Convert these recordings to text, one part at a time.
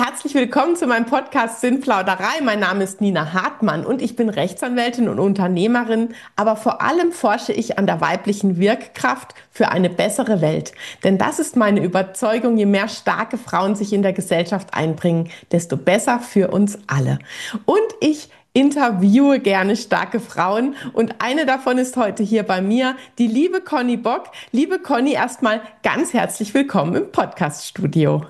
Herzlich willkommen zu meinem Podcast Sinnplauderei. Mein Name ist Nina Hartmann und ich bin Rechtsanwältin und Unternehmerin, aber vor allem forsche ich an der weiblichen Wirkkraft für eine bessere Welt. Denn das ist meine Überzeugung, je mehr starke Frauen sich in der Gesellschaft einbringen, desto besser für uns alle. Und ich interviewe gerne starke Frauen und eine davon ist heute hier bei mir, die liebe Conny Bock. Liebe Conny, erstmal ganz herzlich willkommen im Podcaststudio.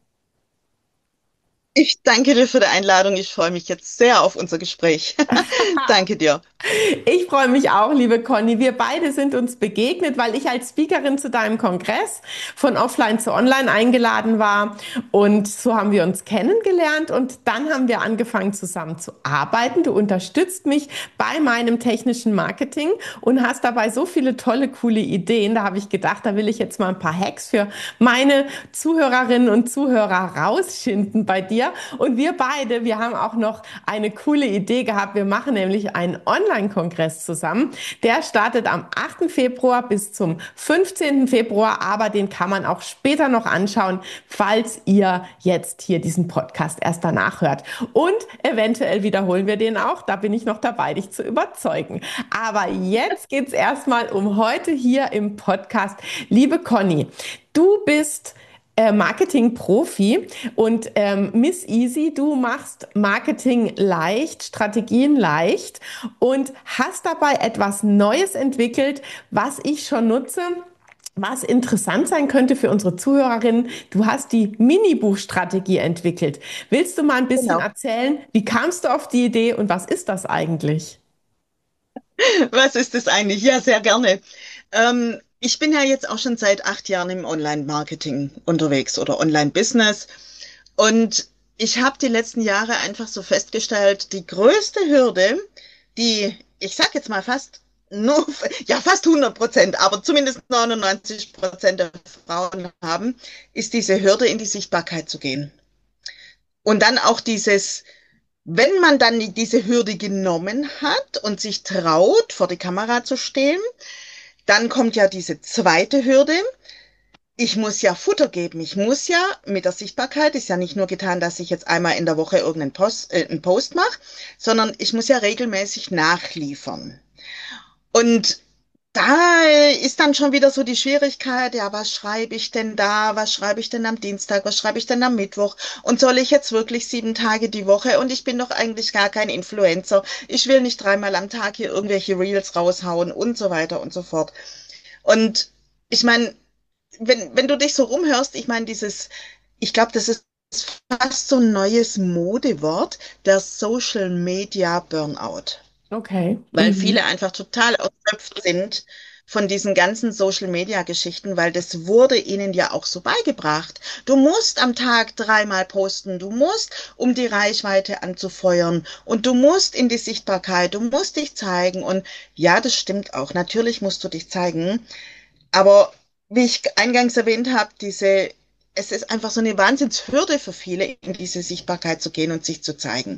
Ich danke dir für die Einladung. Ich freue mich jetzt sehr auf unser Gespräch. Danke dir. Ich freue mich auch, liebe Conny. Wir beide sind uns begegnet, weil ich als Speakerin zu deinem Kongress von Offline zu Online eingeladen war. Und so haben wir uns kennengelernt und dann haben wir angefangen zusammen zu arbeiten. Du unterstützt mich bei meinem technischen Marketing und hast dabei so viele tolle, coole Ideen. Da habe ich gedacht, da will ich jetzt mal ein paar Hacks für meine Zuhörerinnen und Zuhörer rausschinden bei dir. Und wir beide, wir haben auch noch eine coole Idee gehabt. Wir machen nämlich einen Online-Kongress zusammen. Der startet am 8. Februar bis zum 15. Februar, aber den kann man auch später noch anschauen, falls ihr jetzt hier diesen Podcast erst danach hört. Und eventuell wiederholen wir den auch. Da bin ich noch dabei, dich zu überzeugen. Aber jetzt geht es erstmal um heute hier im Podcast. Liebe Conny, du bist Marketing-Profi und Miss Easy, du machst Marketing leicht, Strategien leicht und hast dabei etwas Neues entwickelt, was ich schon nutze. Was interessant sein könnte für unsere Zuhörerinnen, du hast die Minibuchstrategie entwickelt. Willst du mal ein bisschen Genau. erzählen, wie kamst du auf die Idee und was ist das eigentlich? Was ist das eigentlich? Ja, sehr gerne. Ich bin ja jetzt auch schon seit 8 Jahren im Online-Marketing unterwegs oder Online-Business. Und ich habe die letzten Jahre einfach so festgestellt, die größte Hürde, die, ich sag jetzt mal fast nur, ja, fast 100%, aber zumindest 99% der Frauen haben, ist diese Hürde, in die Sichtbarkeit zu gehen. Und dann auch wenn man dann diese Hürde genommen hat und sich traut, vor die Kamera zu stehen, dann kommt ja diese zweite Hürde. Ich muss ja Futter geben. Ich muss ja mit der Sichtbarkeit, ist ja nicht nur getan, dass ich jetzt einmal in der Woche irgendeinen einen Post mache, sondern ich muss ja regelmäßig nachliefern. Und da ist dann schon wieder so die Schwierigkeit, ja, was schreibe ich denn da? Was schreibe ich denn am Dienstag? Was schreibe ich denn am Mittwoch? Und soll ich jetzt wirklich 7 Tage die Woche? Und ich bin doch eigentlich gar kein Influencer. Ich will nicht dreimal am Tag hier irgendwelche Reels raushauen und so weiter und so fort. Und ich meine, wenn du dich so rumhörst, ich meine, ich glaube, das ist fast so ein neues Modewort, der Social Media Burnout, Okay. weil Mhm. viele einfach total erschöpft sind von diesen ganzen Social-Media-Geschichten, weil das wurde ihnen ja auch so beigebracht. Du musst am Tag dreimal posten, du musst, um die Reichweite anzufeuern und du musst in die Sichtbarkeit, du musst dich zeigen und ja, das stimmt auch. Natürlich musst du dich zeigen, aber wie ich eingangs erwähnt habe, es ist einfach so eine Wahnsinnshürde für viele, in diese Sichtbarkeit zu gehen und sich zu zeigen.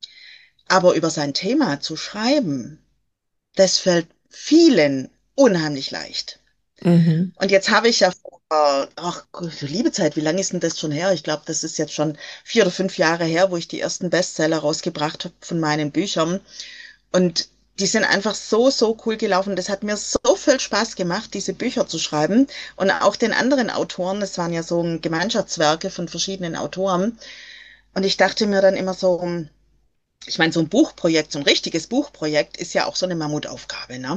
Aber über sein Thema zu schreiben, das fällt vielen unheimlich leicht. Mhm. Und jetzt habe ich ja ach, du liebe Zeit, wie lange ist denn das schon her? Ich glaube, das ist jetzt schon 4 oder 5 Jahre her, wo ich die ersten Bestseller rausgebracht habe von meinen Büchern. Und die sind einfach so, so cool gelaufen. Das hat mir so viel Spaß gemacht, diese Bücher zu schreiben. Und auch den anderen Autoren, das waren ja so Gemeinschaftswerke von verschiedenen Autoren. Und ich dachte mir dann immer so, ich meine, so ein Buchprojekt, so ein richtiges Buchprojekt ist ja auch so eine Mammutaufgabe, ne?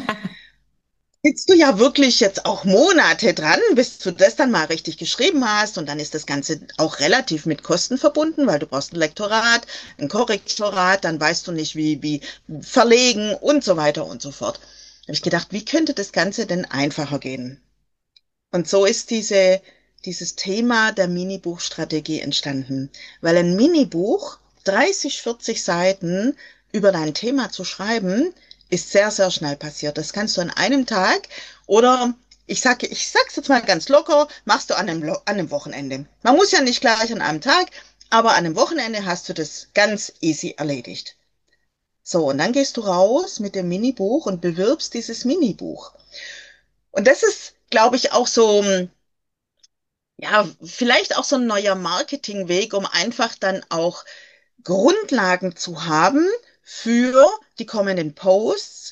Sitzt du ja wirklich jetzt auch Monate dran, bis du das dann mal richtig geschrieben hast. Und dann ist das Ganze auch relativ mit Kosten verbunden, weil du brauchst ein Lektorat, ein Korrektorat, dann weißt du nicht, wie verlegen und so weiter und so fort. Da habe ich gedacht, wie könnte das Ganze denn einfacher gehen? Und so ist dieses Thema der Minibuchstrategie entstanden. Weil ein Minibuch, 30, 40 Seiten über dein Thema zu schreiben, ist sehr, sehr schnell passiert. Das kannst du an einem Tag oder ich sag's jetzt mal ganz locker, machst du an einem Wochenende. Man muss ja nicht gleich an einem Tag, aber an einem Wochenende hast du das ganz easy erledigt. So, und dann gehst du raus mit dem Minibuch und bewirbst dieses Minibuch. Und das ist, glaube ich, auch so ja, vielleicht auch so ein neuer Marketingweg, um einfach dann auch Grundlagen zu haben für die kommenden Posts,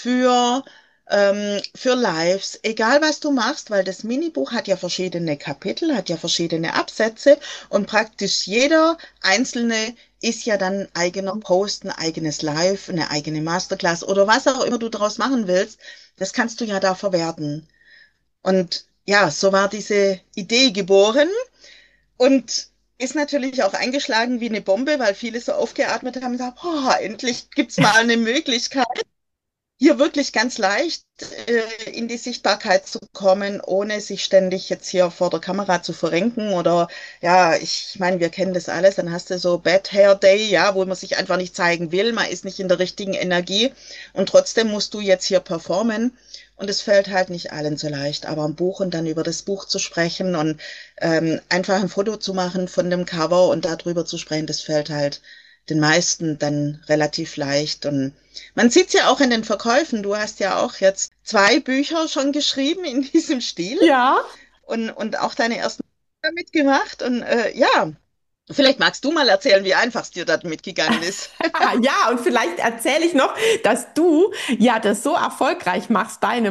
für Lives, egal was du machst, weil das Minibuch hat ja verschiedene Kapitel, hat ja verschiedene Absätze und praktisch jeder einzelne ist ja dann ein eigener Post, ein eigenes Live, eine eigene Masterclass oder was auch immer du daraus machen willst. Das kannst du ja da verwerten. Und ja, so war diese Idee geboren. Und ist natürlich auch eingeschlagen wie eine Bombe, weil viele so aufgeatmet haben und gesagt, oh, endlich gibt's mal eine Möglichkeit, hier wirklich ganz leicht in die Sichtbarkeit zu kommen, ohne sich ständig jetzt hier vor der Kamera zu verrenken. Oder ja, ich meine, wir kennen das alles, dann hast du so Bad Hair Day, ja, wo man sich einfach nicht zeigen will, man ist nicht in der richtigen Energie und trotzdem musst du jetzt hier performen. Und es fällt halt nicht allen so leicht, aber ein Buch und dann über das Buch zu sprechen und einfach ein Foto zu machen von dem Cover und darüber zu sprechen, das fällt halt den meisten dann relativ leicht. Und man sieht es ja auch in den Verkäufen. Du hast ja auch jetzt 2 Bücher schon geschrieben in diesem Stil Ja. und auch deine ersten Bücher mitgemacht. Und ja, vielleicht magst du mal erzählen, wie einfach es dir damit gegangen ist. Ja, und vielleicht erzähle ich noch, dass du ja das so erfolgreich machst, deine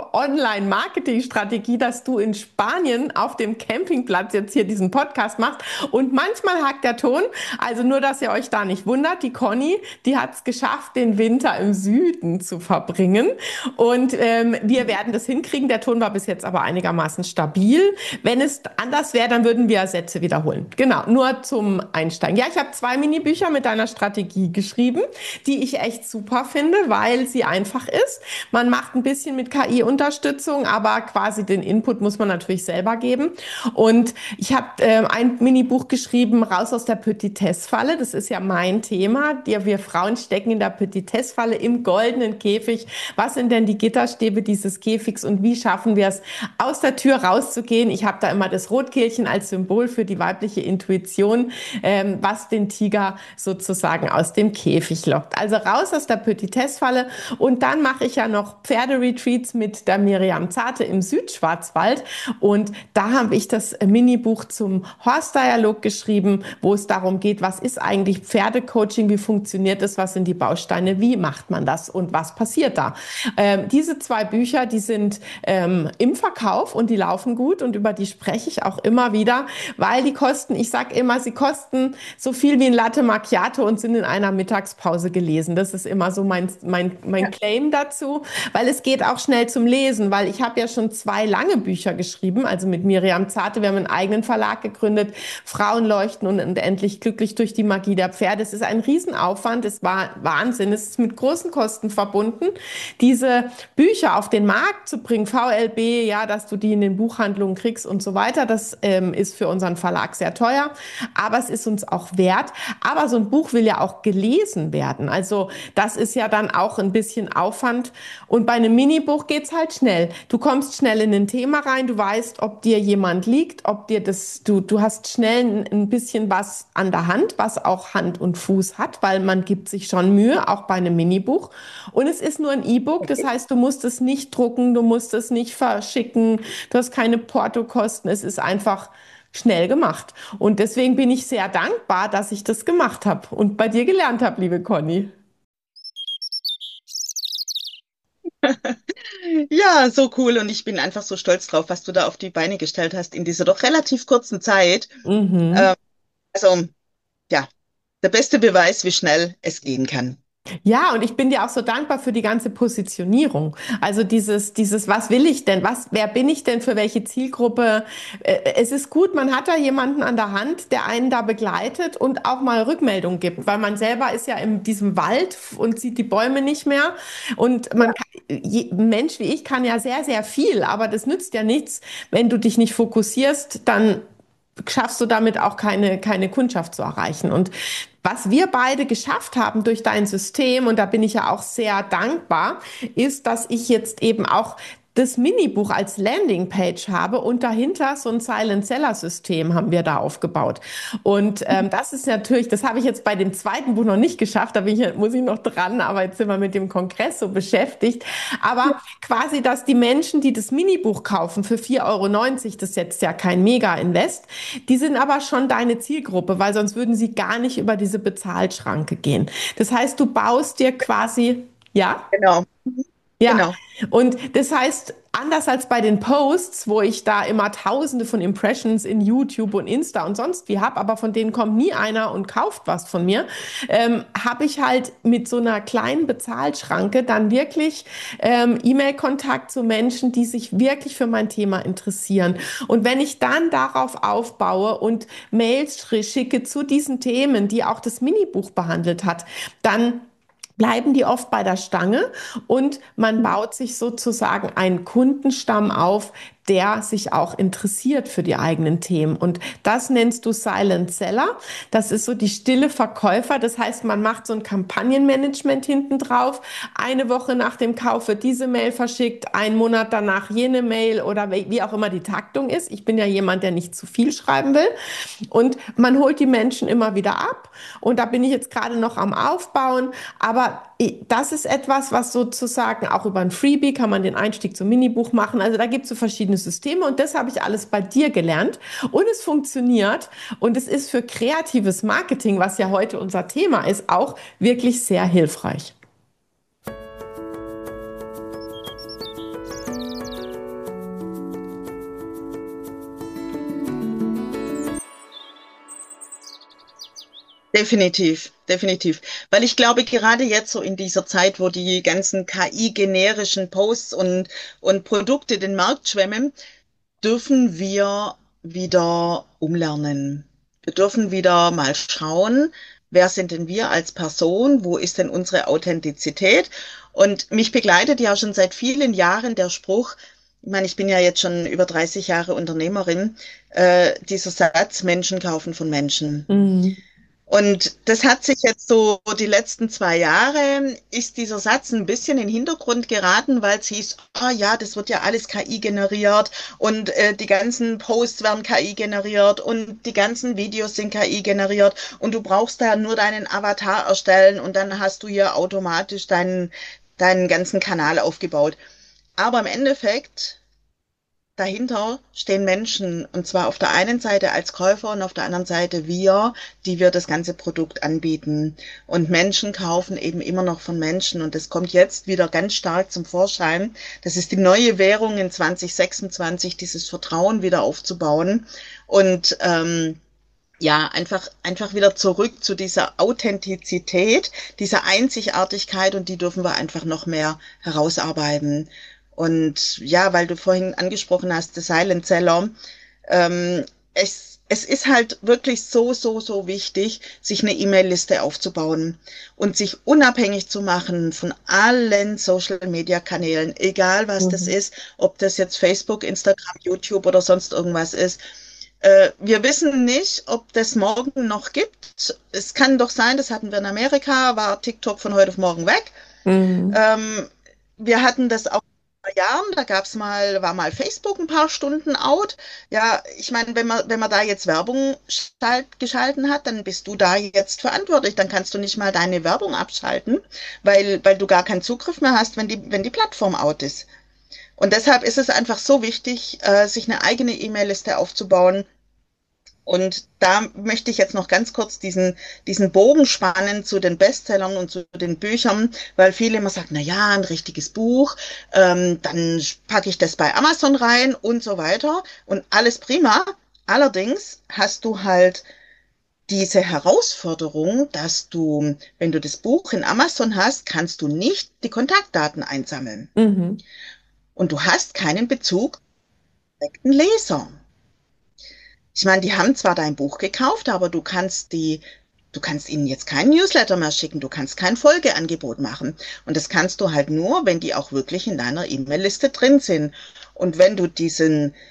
Online-Marketing-Strategie, dass du in Spanien auf dem Campingplatz jetzt hier diesen Podcast machst. Und manchmal hakt der Ton. Also nur, dass ihr euch da nicht wundert. Die Conny, die hat es geschafft, den Winter im Süden zu verbringen. Und wir werden das hinkriegen. Der Ton war bis jetzt aber einigermaßen stabil. Wenn es anders wäre, dann würden wir Sätze wiederholen. Genau, nur zum Einsteigen. Ja, ich habe 2 Minibücher mit deiner Strategie geschrieben, die ich echt super finde, weil sie einfach ist. Man macht ein bisschen mit KI-Unterstützung, aber quasi den Input muss man natürlich selber geben. Und ich habe ein Minibuch geschrieben, Raus aus der Petitesse-Falle. Das ist ja mein Thema. Wir Frauen stecken in der Petitesse-Falle im goldenen Käfig. Was sind denn die Gitterstäbe dieses Käfigs und wie schaffen wir es, aus der Tür rauszugehen? Ich habe da immer das Rotkehlchen als Symbol für die weibliche Intuition, was den Tiger sozusagen aus dem Käfig lockt. Also raus aus der Petitesse-Falle. Und dann mache ich ja noch Pferderetreats mit der Miriam Zarte im Südschwarzwald. Und da habe ich das Minibuch zum Horse-Dialog geschrieben, wo es darum geht, was ist eigentlich Pferdecoaching, wie funktioniert es, was sind die Bausteine, wie macht man das und was passiert da. Diese 2 Bücher, die sind im Verkauf und die laufen gut und über die spreche ich auch immer wieder, weil die kosten, ich sage immer, sie kosten so viel wie ein Latte Macchiato und sind in einer Mittagspause gelesen. Das ist immer so mein Claim dazu, weil es geht auch schnell zum Lesen, weil ich habe ja schon 2 lange Bücher geschrieben, also mit Miriam Zarte, wir haben einen eigenen Verlag gegründet, Frauen leuchten und endlich glücklich durch die Magie der Pferde. Es ist ein Riesenaufwand, es war Wahnsinn, es ist mit großen Kosten verbunden, diese Bücher auf den Markt zu bringen, VLB, ja, dass du die in den Buchhandlungen kriegst und so weiter, das ist für unseren Verlag sehr teuer, aber es ist uns auch wert. Aber so ein Buch will ja auch gelesen werden. Also das ist ja dann auch ein bisschen Aufwand. Und bei einem Minibuch geht's halt schnell. Du kommst schnell in ein Thema rein, du weißt, ob dir jemand liegt, ob dir du hast schnell ein bisschen was an der Hand, was auch Hand und Fuß hat, weil man gibt sich schon Mühe, auch bei einem Minibuch. Und es ist nur ein E-Book, das heißt, du musst es nicht drucken, du musst es nicht verschicken, du hast keine Portokosten, es ist einfach schnell gemacht. Und deswegen bin ich sehr dankbar, dass ich das gemacht habe und bei dir gelernt habe, liebe Conny. Ja, so cool. Und ich bin einfach so stolz drauf, was du da auf die Beine gestellt hast in dieser doch relativ kurzen Zeit. Mhm. Ähm, also, ja, der beste Beweis, wie schnell es gehen kann. Ja, und ich bin dir auch so dankbar für die ganze Positionierung. Also was will ich denn? Wer bin ich denn für welche Zielgruppe? Es ist gut, man hat da jemanden an der Hand, der einen da begleitet und auch mal Rückmeldung gibt, weil man selber ist ja in diesem Wald und sieht die Bäume nicht mehr. Und ein Mensch wie ich kann ja sehr, sehr viel, aber das nützt ja nichts, wenn du dich nicht fokussierst, dann schaffst du damit auch keine Kundschaft zu erreichen. Und was wir beide geschafft haben durch dein System, und da bin ich ja auch sehr dankbar, ist, dass ich jetzt eben auch das Minibuch als Landingpage habe und dahinter so ein Silent Seller System haben wir da aufgebaut. Und das ist natürlich, das habe ich jetzt bei dem zweiten Buch noch nicht geschafft, muss ich noch dran, aber jetzt sind wir mit dem Kongress so beschäftigt. Aber quasi, dass die Menschen, die das Minibuch kaufen für 4,90 €, das ist jetzt ja kein Mega-Invest, die sind aber schon deine Zielgruppe, weil sonst würden sie gar nicht über diese Bezahlschranke gehen. Das heißt, du baust dir quasi, ja? Genau, Ja, genau. und das heißt, anders als bei den Posts, wo ich da immer Tausende von Impressions in YouTube und Insta und sonst wie habe, aber von denen kommt nie einer und kauft was von mir, habe ich halt mit so einer kleinen Bezahlschranke dann wirklich E-Mail-Kontakt zu Menschen, die sich wirklich für mein Thema interessieren. Und wenn ich dann darauf aufbaue und Mails schicke zu diesen Themen, die auch das Minibuch behandelt hat, dann bleiben die oft bei der Stange und man baut sich sozusagen einen Kundenstamm auf, der sich auch interessiert für die eigenen Themen. Und das nennst du Silent Seller. Das ist so die stille Verkäufer. Das heißt, man macht so ein Kampagnenmanagement hinten drauf. Eine Woche nach dem Kauf wird diese Mail verschickt, einen Monat danach jene Mail oder wie auch immer die Taktung ist. Ich bin ja jemand, der nicht zu viel schreiben will. Und man holt die Menschen immer wieder ab. Und da bin ich jetzt gerade noch am Aufbauen. Aber das ist etwas, was sozusagen auch über ein Freebie kann man den Einstieg zum Minibuch machen. Also da gibt es so verschiedene Systeme und das habe ich alles bei dir gelernt und es funktioniert und es ist für kreatives Marketing, was ja heute unser Thema ist, auch wirklich sehr hilfreich. Definitiv, definitiv. Weil ich glaube, gerade jetzt so in dieser Zeit, wo die ganzen KI-generischen Posts und Produkte den Markt schwemmen, dürfen wir wieder umlernen. Wir dürfen wieder mal schauen, wer sind denn wir als Person? Wo ist denn unsere Authentizität? Und mich begleitet ja schon seit vielen Jahren der Spruch, ich meine, ich bin ja jetzt schon über 30 Jahre Unternehmerin, dieser Satz, Menschen kaufen von Menschen. Mhm. Und das hat sich jetzt so die letzten 2 Jahre, ist dieser Satz ein bisschen in den Hintergrund geraten, weil es hieß, ah ja, das wird ja alles KI generiert und die ganzen Posts werden KI generiert und die ganzen Videos sind KI generiert und du brauchst da nur deinen Avatar erstellen und dann hast du hier automatisch deinen ganzen Kanal aufgebaut. Aber im Endeffekt dahinter stehen Menschen, und zwar auf der einen Seite als Käufer und auf der anderen Seite wir, die wir das ganze Produkt anbieten. Und Menschen kaufen eben immer noch von Menschen und das kommt jetzt wieder ganz stark zum Vorschein. Das ist die neue Währung in 2026, dieses Vertrauen wieder aufzubauen und ja, einfach wieder zurück zu dieser Authentizität, dieser Einzigartigkeit und die dürfen wir einfach noch mehr herausarbeiten. Und ja, weil du vorhin angesprochen hast, The Silent Seller, es ist halt wirklich so wichtig, sich eine E-Mail-Liste aufzubauen und sich unabhängig zu machen von allen Social-Media-Kanälen, egal was das Mhm. ist, ob das jetzt Facebook, Instagram, YouTube oder sonst irgendwas ist. Wir wissen nicht, ob das morgen noch gibt. Es kann doch sein, das hatten wir in Amerika, war TikTok von heute auf morgen weg. Mhm. Wir hatten das auch vor Jahren, war mal Facebook ein paar Stunden out. Ja, ich meine, wenn man da jetzt Werbung geschalten hat, dann bist du da jetzt verantwortlich. Dann kannst du nicht mal deine Werbung abschalten, weil du gar keinen Zugriff mehr hast, wenn die Plattform out ist. Und deshalb ist es einfach so wichtig, sich eine eigene E-Mail-Liste aufzubauen. Und da möchte ich jetzt noch ganz kurz diesen Bogen spannen zu den Bestsellern und zu den Büchern, weil viele immer sagen, na ja, ein richtiges Buch, dann packe ich das bei Amazon rein und so weiter und alles prima. Allerdings hast du halt diese Herausforderung, dass du, wenn du das Buch in Amazon hast, kannst du nicht die Kontaktdaten einsammeln. Mhm. Und du hast keinen Bezug zum direkten Leser. Ich meine, die haben zwar dein Buch gekauft, aber du kannst ihnen jetzt keinen Newsletter mehr schicken, du kannst kein Folgeangebot machen. Und das kannst du halt nur, wenn die auch wirklich in deiner E-Mail-Liste drin sind. Und wenn du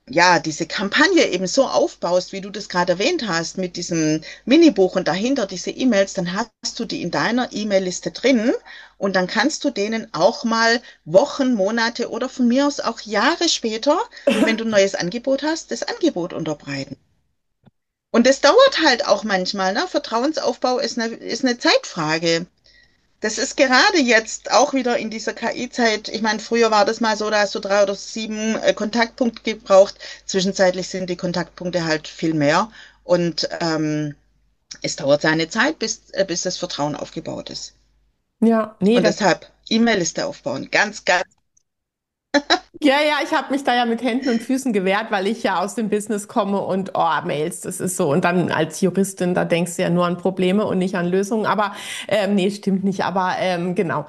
ja, diese Kampagne eben so aufbaust, wie du das gerade erwähnt hast, mit diesem Minibuch und dahinter diese E-Mails, dann hast du die in deiner E-Mail-Liste drin und dann kannst du denen auch mal Wochen, Monate oder von mir aus auch Jahre später, wenn du ein neues Angebot hast, das Angebot unterbreiten. Und das dauert halt auch manchmal, ne? Vertrauensaufbau ist eine Zeitfrage. Das ist gerade jetzt auch wieder in dieser KI-Zeit. Ich meine, früher war das mal so, da hast du 3 oder 7 Kontaktpunkte gebraucht. Zwischenzeitlich sind die Kontaktpunkte halt viel mehr. Und es dauert seine Zeit, bis das Vertrauen aufgebaut ist. Ja, nee, Und das. deshalb E-Mail-Liste aufbauen. Ganz, ganz. Ja, ja, ich habe mich da ja mit Händen und Füßen gewehrt, weil ich ja aus dem Business komme und oh, Mails, das ist so. Und dann als Juristin, da denkst du ja nur an Probleme und nicht an Lösungen. Aber nee, stimmt nicht. Aber genau.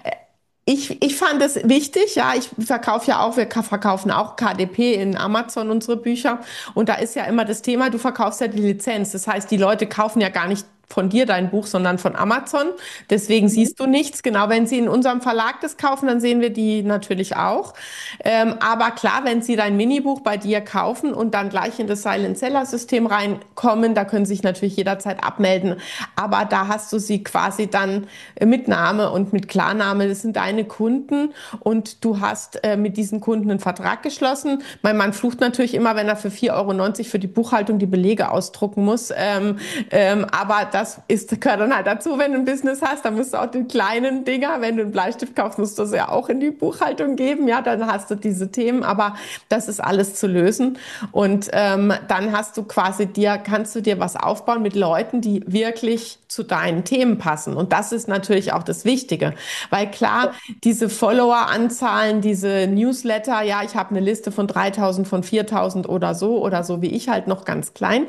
Ich fand es wichtig, ja, ich verkaufe ja auch, wir verkaufen auch KDP in Amazon unsere Bücher und da ist ja immer das Thema, du verkaufst ja die Lizenz. Das heißt, die Leute kaufen ja gar nicht von dir dein Buch, sondern von Amazon. Deswegen siehst du nichts. Genau, wenn sie in unserem Verlag das kaufen, dann sehen wir die natürlich auch. Aber klar, wenn sie dein Minibuch bei dir kaufen und dann gleich in das Silent Seller System reinkommen, da können sie sich natürlich jederzeit abmelden. Aber da hast du sie quasi dann mit Name und mit Klarname. Das sind deine Kunden und du hast mit diesen Kunden einen Vertrag geschlossen. Mein Mann flucht natürlich immer, wenn er für 4,90 € für die Buchhaltung die Belege ausdrucken muss. Aber das gehört dann halt dazu, wenn du ein Business hast. Dann musst du auch die kleinen Dinger, wenn du einen Bleistift kaufst, musst du das ja auch in die Buchhaltung geben. Ja, dann hast du diese Themen. Aber das ist alles zu lösen. Und dann hast du quasi kannst du dir was aufbauen mit Leuten, die wirklich zu deinen Themen passen. Und das ist natürlich auch das Wichtige. Weil klar, diese Follower-Anzahlen, diese Newsletter, ja, ich habe eine Liste von 3.000, von 4.000 oder so wie ich halt noch ganz klein.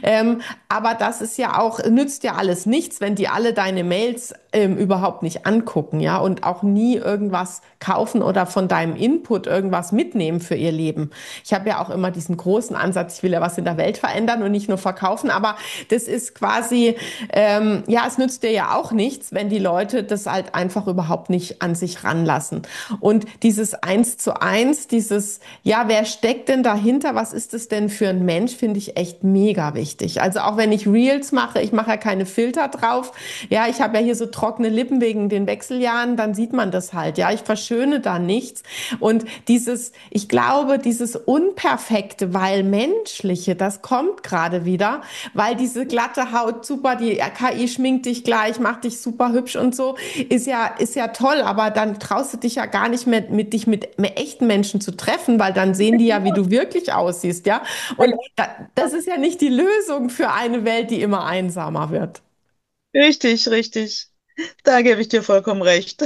Aber das ist ja auch, nützt ja alles nichts, wenn die alle deine Mails überhaupt nicht angucken, ja, und auch nie irgendwas kaufen oder von deinem Input irgendwas mitnehmen für ihr Leben. Ich habe ja auch immer diesen großen Ansatz, ich will ja was in der Welt verändern und nicht nur verkaufen, aber das ist quasi, ja, es nützt dir ja auch nichts, wenn die Leute das halt einfach überhaupt nicht an sich ranlassen. Und dieses Eins zu eins, dieses, ja, wer steckt denn dahinter? Was ist es denn für ein Mensch? Finde ich echt mega wichtig. Also auch wenn ich Reels mache, ich mache ja keine Filter drauf. Ja, ich habe ja hier so trockene Lippen wegen den Wechseljahren, dann sieht man das halt. Ja, ich verschöne da nichts. Und ich glaube, dieses Unperfekte, weil Menschliche, das kommt gerade wieder, weil diese glatte Haut super, die KI schminkt dich gleich, macht dich super hübsch und so, ist ja toll, aber dann traust du dich ja gar nicht mehr mit echten Menschen zu treffen, weil dann sehen die ja, wie du wirklich aussiehst, ja. Und das ist ja nicht die Lösung für eine Welt, die immer einsamer wird. Richtig, richtig. Da gebe ich dir vollkommen recht.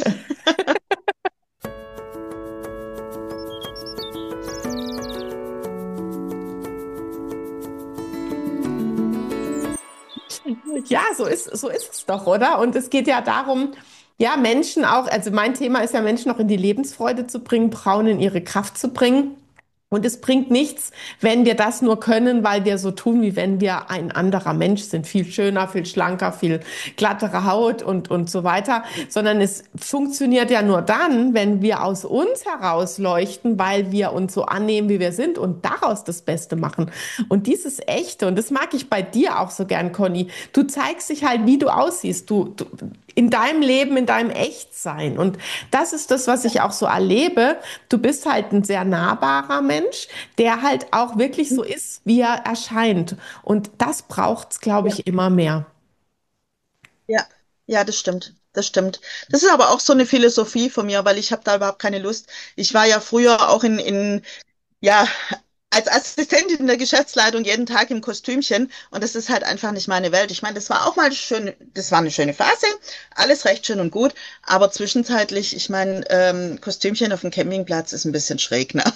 Ja, so ist es doch, oder? Und es geht ja darum, ja, Menschen auch, also mein Thema ist ja, Menschen noch in die Lebensfreude zu bringen, Frauen in ihre Kraft zu bringen. Und es bringt nichts, wenn wir das nur können, weil wir so tun, wie wenn wir ein anderer Mensch sind. Viel schöner, viel schlanker, viel glattere Haut und so weiter. Sondern es funktioniert ja nur dann, wenn wir aus uns heraus leuchten, weil wir uns so annehmen, wie wir sind und daraus das Beste machen. Und dieses Echte, und das mag ich bei dir auch so gern, Conny, du zeigst dich halt, wie du aussiehst. Du in deinem Leben, in deinem Echtsein. Und das ist das, was ich auch so erlebe. Du bist halt ein sehr nahbarer Mensch, der halt auch wirklich so ist, wie er erscheint. Und das braucht's, glaube Ja, ich, immer mehr. ja, ja, das stimmt. Das stimmt. Das ist aber auch so eine Philosophie von mir, weil ich habe da überhaupt keine Lust. Ich war ja früher auch ja, als Assistentin in der Geschäftsleitung jeden Tag im Kostümchen und das ist halt einfach nicht meine Welt. Ich meine, das war auch mal schön, das war eine schöne Phase, alles recht schön und gut, aber zwischenzeitlich, ich meine, Kostümchen auf dem Campingplatz ist ein bisschen schräg, ne?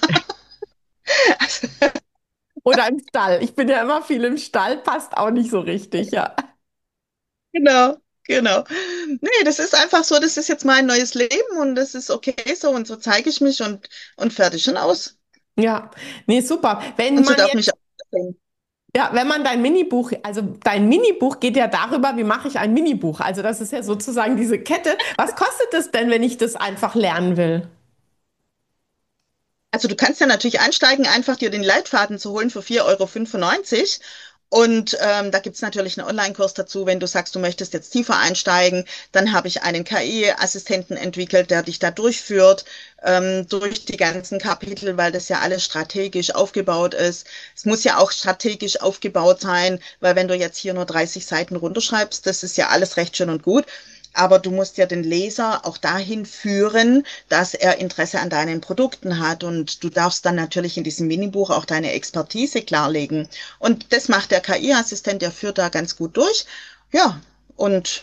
Oder im Stall. Ich bin ja immer viel im Stall, passt auch nicht so richtig, ja. Genau, genau. Nee, das ist einfach so, das ist jetzt mein neues Leben und das ist okay so und so zeige ich mich und fertig und aus. Ja, nee, super. Wenn Und so man darf mich jetzt, auch sehen. ja, wenn man dein Minibuch geht ja darüber, wie mache ich ein Minibuch? Also das ist ja sozusagen diese Kette. Was kostet es denn, wenn ich das einfach lernen will? Also du kannst ja natürlich einsteigen, einfach dir den Leitfaden zu holen für 4,95 € und da gibt's natürlich einen Online-Kurs dazu. Wenn du sagst, du möchtest jetzt tiefer einsteigen, dann habe ich einen KI-Assistenten entwickelt, der dich da durchführt, durch die ganzen Kapitel, weil das ja alles strategisch aufgebaut ist. Es muss ja auch strategisch aufgebaut sein, weil wenn du jetzt hier nur 30 Seiten runterschreibst, das ist ja alles recht schön und gut. Aber du musst ja den Leser auch dahin führen, dass er Interesse an deinen Produkten hat. Und du darfst dann natürlich in diesem Minibuch auch deine Expertise klarlegen. Und das macht der KI-Assistent, der führt da ganz gut durch. Ja, und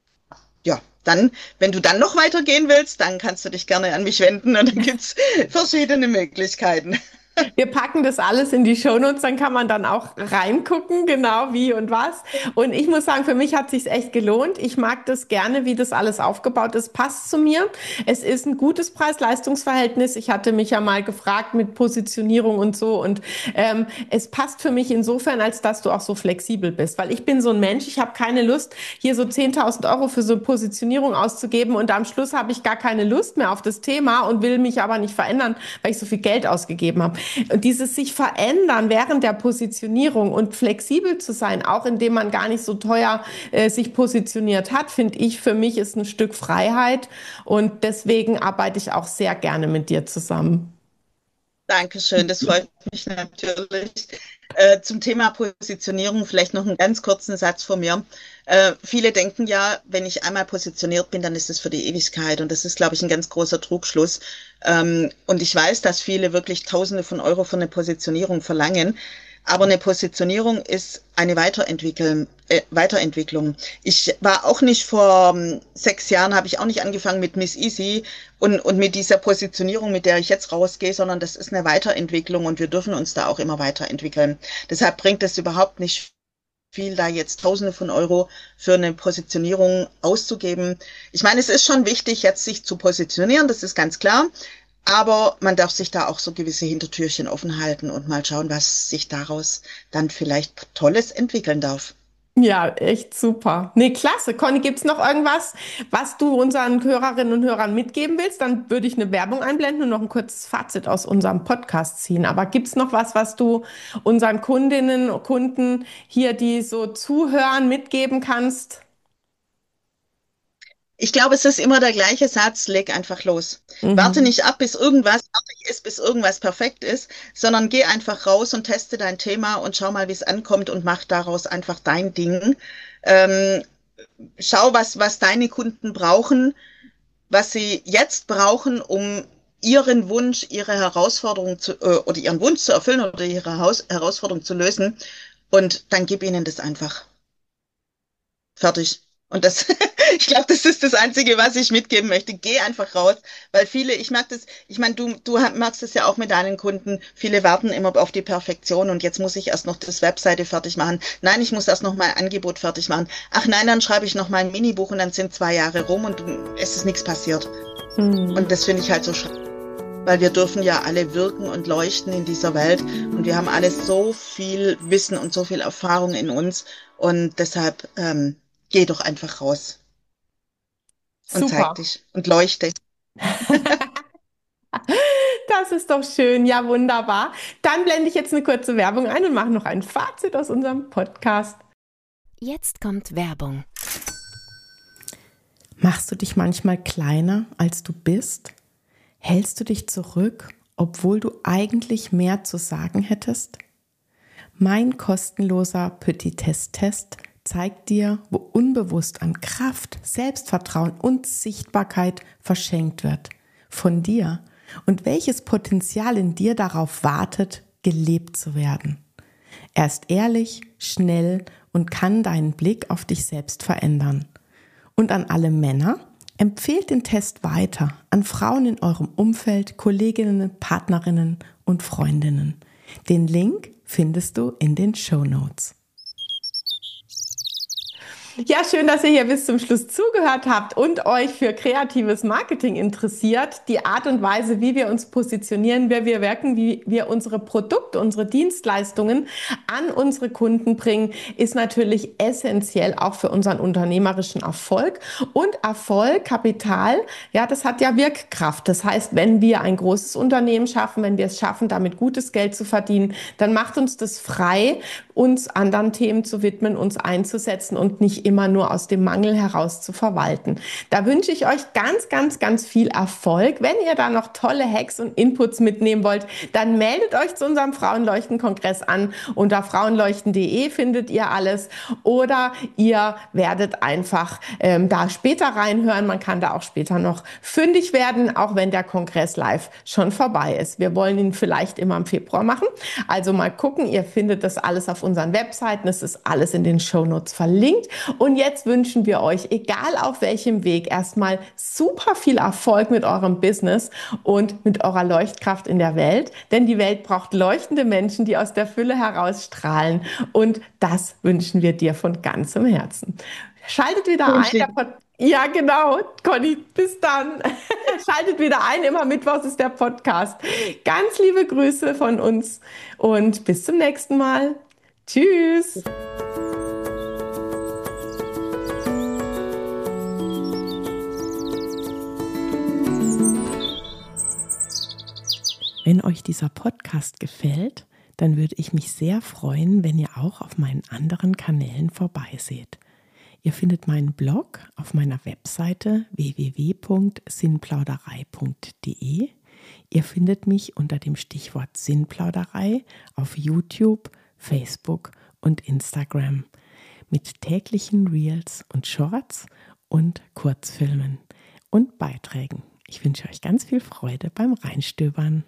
ja, dann, wenn du dann noch weitergehen willst, dann kannst du dich gerne an mich wenden und dann gibt's verschiedene Möglichkeiten. Wir packen das alles in die Shownotes, dann kann man dann auch reingucken, genau wie und was. Und ich muss sagen, für mich hat sich's echt gelohnt. Ich mag das gerne, wie das alles aufgebaut ist. Passt zu mir. Es ist ein gutes Preis-Leistungs-Verhältnis. Ich hatte mich ja mal gefragt mit Positionierung und so. Und es passt für mich insofern, als dass du auch so flexibel bist. Weil ich bin so ein Mensch, ich habe keine Lust, hier so 10.000 € für so eine Positionierung auszugeben. Und am Schluss habe ich gar keine Lust mehr auf das Thema und will mich aber nicht verändern, weil ich so viel Geld ausgegeben habe. Und dieses sich verändern während der Positionierung und flexibel zu sein, auch indem man gar nicht so teuer sich positioniert hat, finde ich, für mich ist ein Stück Freiheit. Und deswegen arbeite ich auch sehr gerne mit dir zusammen. Dankeschön, das freut mich natürlich. Zum Thema Positionierung vielleicht noch einen ganz kurzen Satz von mir. Viele denken ja, wenn ich einmal positioniert bin, dann ist es für die Ewigkeit. Und das ist, glaube ich, ein ganz großer Trugschluss. Und ich weiß, dass viele wirklich Tausende von Euro für eine Positionierung verlangen. Aber eine Positionierung ist eine Weiterentwicklung. Ich war auch nicht vor 6 Jahren, habe ich auch nicht angefangen mit Miss Easy und mit dieser Positionierung, mit der ich jetzt rausgehe, sondern das ist eine Weiterentwicklung und wir dürfen uns da auch immer weiterentwickeln. Deshalb bringt es überhaupt nicht viel, da jetzt Tausende von Euro für eine Positionierung auszugeben. Ich meine, es ist schon wichtig, jetzt sich zu positionieren, das ist ganz klar. Aber man darf sich da auch so gewisse Hintertürchen offen halten und mal schauen, was sich daraus dann vielleicht Tolles entwickeln darf. Ja, echt super. Nee, klasse. Conny, gibt's noch irgendwas, was du unseren Hörerinnen und Hörern mitgeben willst? Dann würde ich eine Werbung einblenden und noch ein kurzes Fazit aus unserem Podcast ziehen. Aber gibt's noch was, was du unseren Kundinnen und Kunden hier, die so zuhören, mitgeben kannst? Ich glaube, es ist immer der gleiche Satz, leg einfach los. Warte Mhm. nicht ab, bis irgendwas fertig ist, bis irgendwas perfekt ist, sondern geh einfach raus und teste dein Thema und schau mal, wie es ankommt und mach daraus einfach dein Ding. Ähm, Schau, was deine Kunden brauchen, was sie jetzt brauchen, um ihren Wunsch, ihre Herausforderung oder ihren Wunsch zu erfüllen oder ihre Herausforderung zu lösen. Und dann gib ihnen das einfach. Fertig. Und das, ich glaube, das ist das Einzige, was ich mitgeben möchte. Geh einfach raus, weil viele, ich merke das, ich meine, du merkst es ja auch mit deinen Kunden, viele warten immer auf die Perfektion und jetzt muss ich erst noch das Webseite fertig machen. Nein, ich muss erst noch mein Angebot fertig machen. Ach nein, dann schreibe ich noch mal ein Minibuch und dann sind 2 Jahre rum und es ist nichts passiert. Mhm. Und das finde ich halt so schade, weil wir dürfen ja alle wirken und leuchten in dieser Welt und wir haben alle so viel Wissen und so viel Erfahrung in uns und deshalb geh doch einfach raus und zeig Super. dich und leuchte. Das ist doch schön. Ja, wunderbar. Dann blende ich jetzt eine kurze Werbung ein und mache noch ein Fazit aus unserem Podcast. Jetzt kommt Werbung. Machst du dich manchmal kleiner, als du bist? Hältst du dich zurück, obwohl du eigentlich mehr zu sagen hättest? Mein kostenloser Petit-Test-Test zeigt dir, wo unbewusst an Kraft, Selbstvertrauen und Sichtbarkeit verschenkt wird. Von dir. Und welches Potenzial in dir darauf wartet, gelebt zu werden. Er ist ehrlich, schnell und kann deinen Blick auf dich selbst verändern. Und an alle Männer, empfehlt den Test weiter an Frauen in eurem Umfeld, Kolleginnen, Partnerinnen und Freundinnen. Den Link findest du in den Shownotes. Ja, schön, dass ihr hier bis zum Schluss zugehört habt und euch für kreatives Marketing interessiert. Die Art und Weise, wie wir uns positionieren, wer wir wirken, wie wir unsere Produkte, unsere Dienstleistungen an unsere Kunden bringen, ist natürlich essentiell auch für unseren unternehmerischen Erfolg. Und Erfolg, Kapital, ja, das hat ja Wirkkraft. Das heißt, wenn wir ein großes Unternehmen schaffen, wenn wir es schaffen, damit gutes Geld zu verdienen, dann macht uns das frei, uns anderen Themen zu widmen, uns einzusetzen und nicht immer nur aus dem Mangel heraus zu verwalten. Da wünsche ich euch ganz, ganz, ganz viel Erfolg. Wenn ihr da noch tolle Hacks und Inputs mitnehmen wollt, dann meldet euch zu unserem Frauenleuchten-Kongress an. Unter frauenleuchten.de findet ihr alles oder ihr werdet einfach da später reinhören. Man kann da auch später noch fündig werden, auch wenn der Kongress live schon vorbei ist. Wir wollen ihn vielleicht immer im Februar machen. Also mal gucken, ihr findet das alles auf unseren Webseiten. Es ist alles in den Shownotes verlinkt. Und jetzt wünschen wir euch, egal auf welchem Weg, erstmal super viel Erfolg mit eurem Business und mit eurer Leuchtkraft in der Welt. Denn die Welt braucht leuchtende Menschen, die aus der Fülle herausstrahlen. Und das wünschen wir dir von ganzem Herzen. Schaltet wieder Vielen, ein. vielen Ja, genau, Conny, bis dann. Schaltet wieder ein. Immer Mittwochs ist der Podcast. Ganz liebe Grüße von uns und bis zum nächsten Mal. Tschüss. Wenn euch dieser Podcast gefällt, dann würde ich mich sehr freuen, wenn ihr auch auf meinen anderen Kanälen vorbeiseht. Ihr findet meinen Blog auf meiner Webseite www.sinnplauderei.de. Ihr findet mich unter dem Stichwort Sinnplauderei auf YouTube, Facebook und Instagram mit täglichen Reels und Shorts und Kurzfilmen und Beiträgen. Ich wünsche euch ganz viel Freude beim Reinstöbern.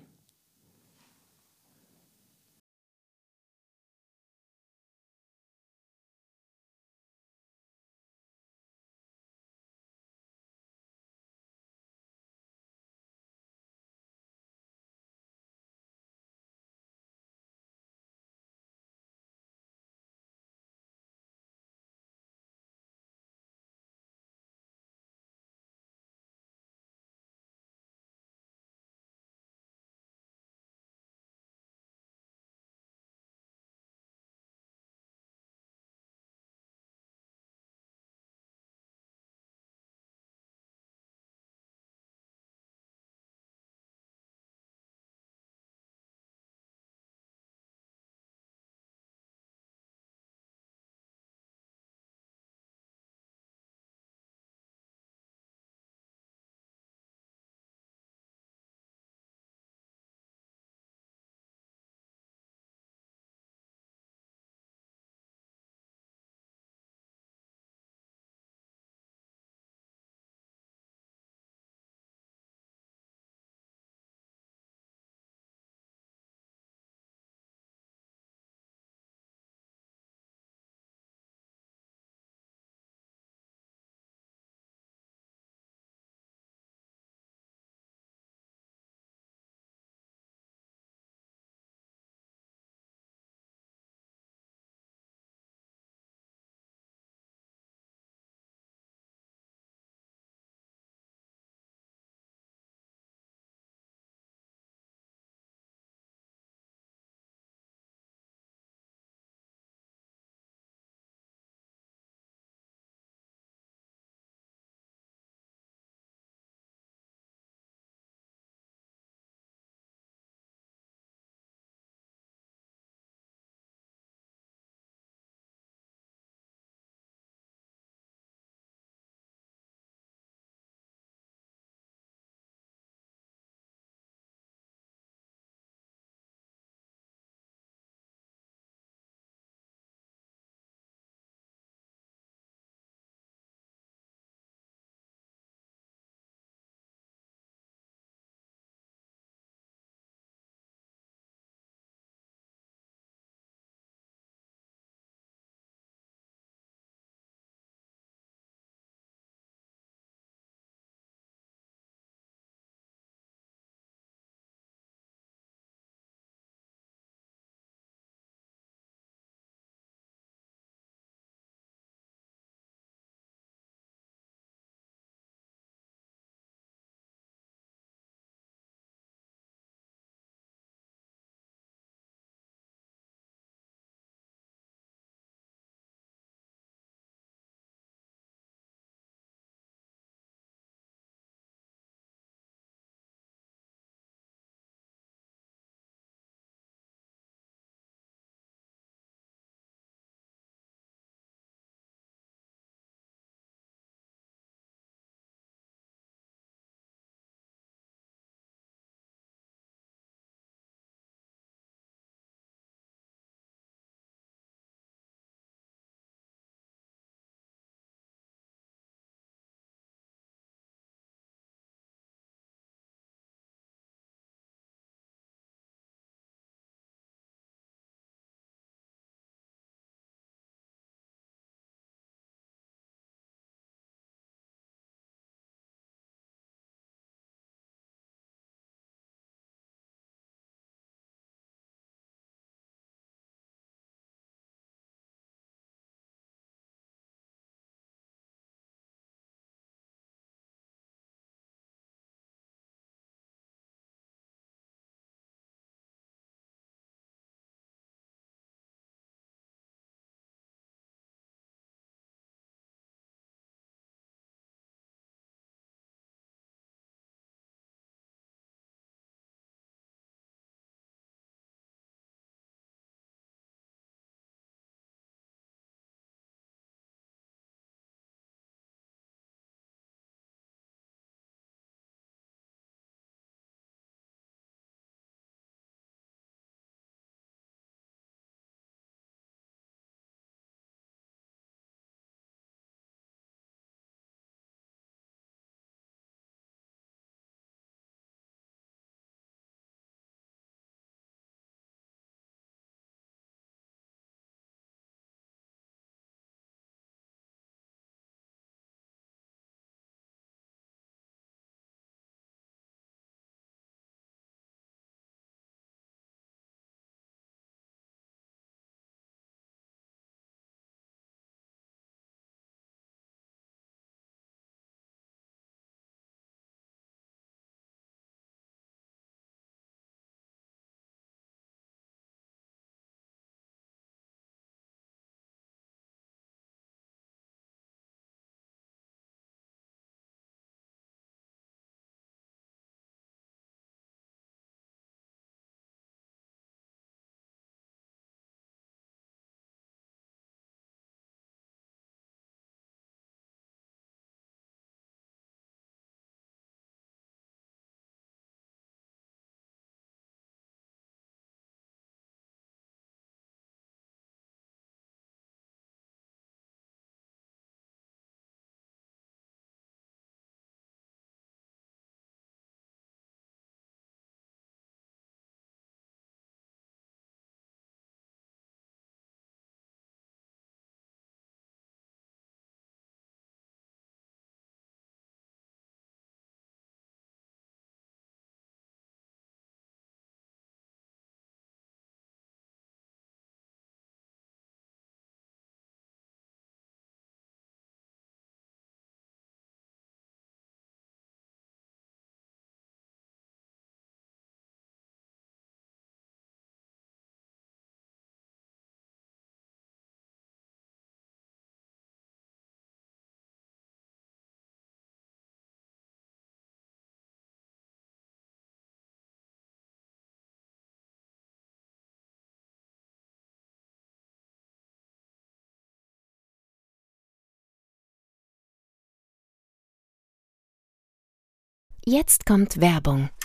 Jetzt kommt Werbung.